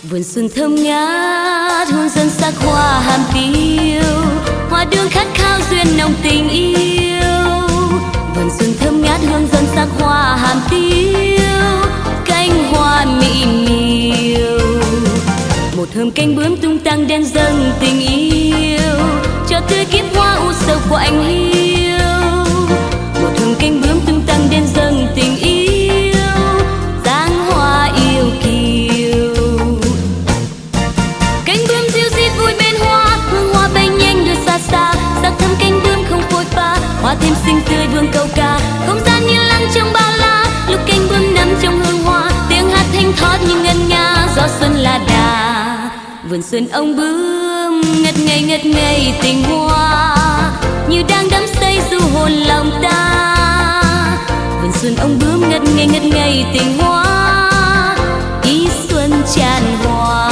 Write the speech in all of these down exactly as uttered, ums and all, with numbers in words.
Vườn xuân thơm ngát hương dân sắc hoa hàm tiêu, hoa đường khát khao duyên nồng tình yêu. Vườn xuân thơm ngát hương dân sắc hoa hàm tiêu, cánh hoa mị miều. Một thơm cánh bướm tung tăng đến dâng tình yêu, cho tươi kiếp hoa u sầu của anh hiu. Một thơm cánh bướm tung tăng đến dâng tình yêu, dáng hoa yêu kiều. Cánh bướm diêu dít vui bên hoa, hương hoa bay nhanh đưa xa xa. Sắc thơm cánh bướm không phôi pha, hoa thêm xinh tươi vương câu ca. Không gian như lắng trong bao la, lúc cánh bướm nằm trong hương hoa. Tiếng hát thanh thót như ngân nga, gió xuân là đà. Vườn xuân ông bướm ngất ngây ngất ngây tình hoa, như đang đắm say du hồn lòng ta. Vườn xuân ông bướm ngất ngây ngất ngây tình hoa, ý xuân tràn hòa.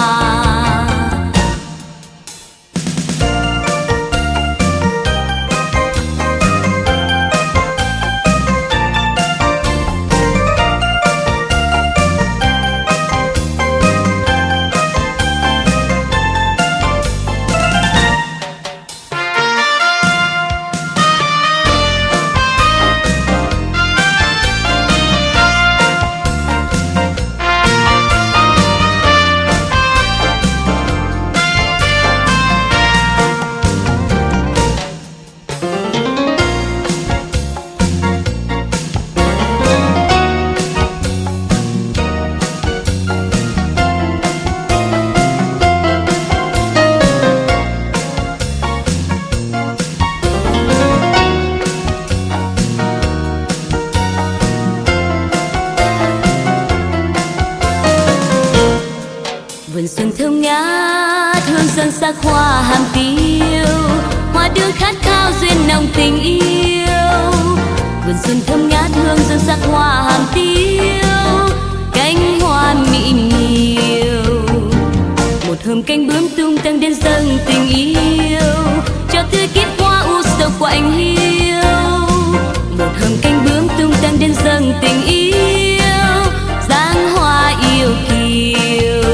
Vườn xuân thơm ngát hương dân sắc hoa hàm tiêu, hoa đưa khát khao duyên nồng tình yêu. Vườn xuân thơm ngát hương dân sắc hoa hàm tiêu, cánh hoa mị miều. Một thơm cánh bướm tung tăng đến dâng tình yêu, cho tươi kiếp hoa u sầu của anh hiu. Một thơm cánh bướm tung tăng đến dâng tình yêu, dáng hoa yêu kiều.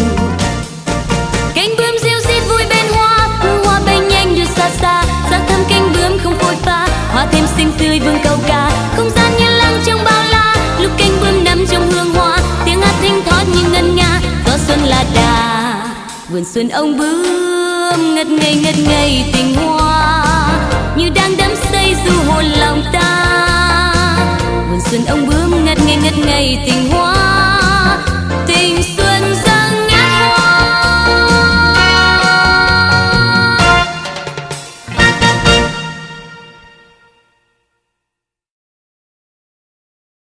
Hoa thêm xinh tươi vương câu ca, không gian như lắng trong bao la. Lúc cánh bướm nằm trong hương hoa, tiếng hát thanh thót như ngân nga, gió xuân là đà. Vườn xuân ông bướm ngất ngây ngất ngây tình hoa, như đang đắm say du hồn lòng ta. Vườn xuân ông bướm ngất ngây ngất ngây tình hoa.